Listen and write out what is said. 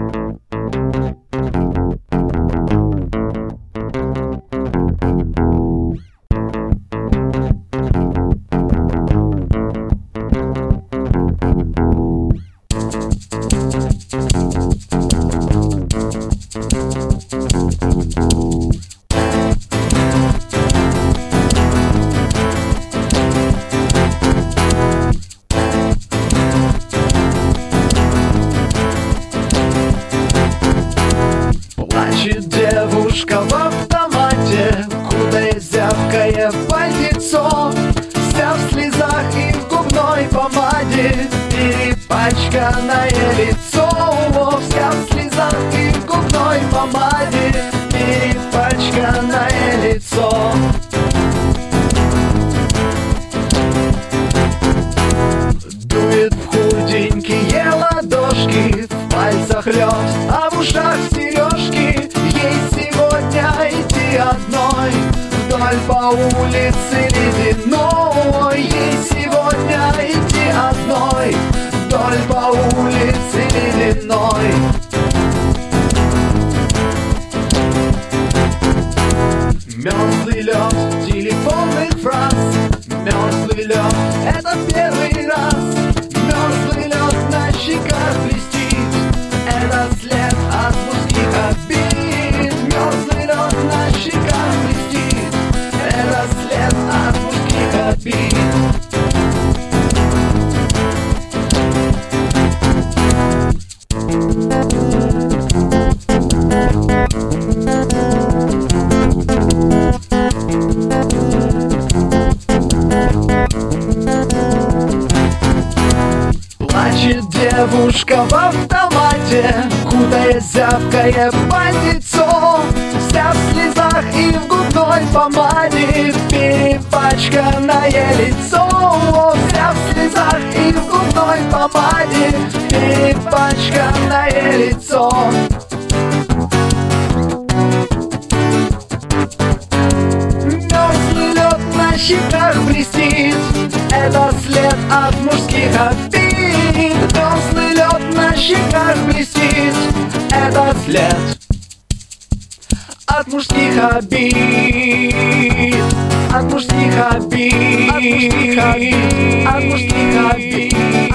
Плачет девушка в автомате, кутая зябкое пальтецо, вся в слезах и в губной помаде, перепачканное лицо. Вся в слезах и в губной помаде, перепачканное лицо. Дует в худенькие ладошки, в пальцах лед, а в ушах сережки. Ей сегодня идти одной вдоль по улице ледяной. Ей сегодня идти одной вдоль по улице ледяной. Мерзлый лед телефонных фраз, мерзлый лед — это первый раз. Мерзлый лед на щеках блестит, это след от мужских обид. Мерзлый лед на щеках блестит, это след от мужских обид. Плачет девушка в автомате, кутая зябкое пальтецо, вся в слезах и в губной помаде, перепачканное лицо. Вся в слезах и в губной помаде, перепачканное лицо. Мерзлый лед на щеках блестит, это след от мужских обид. Мерзлый лед на щеках блестит, это след от мужских обид. От мужских обид. От мужских обид. От мужских обид.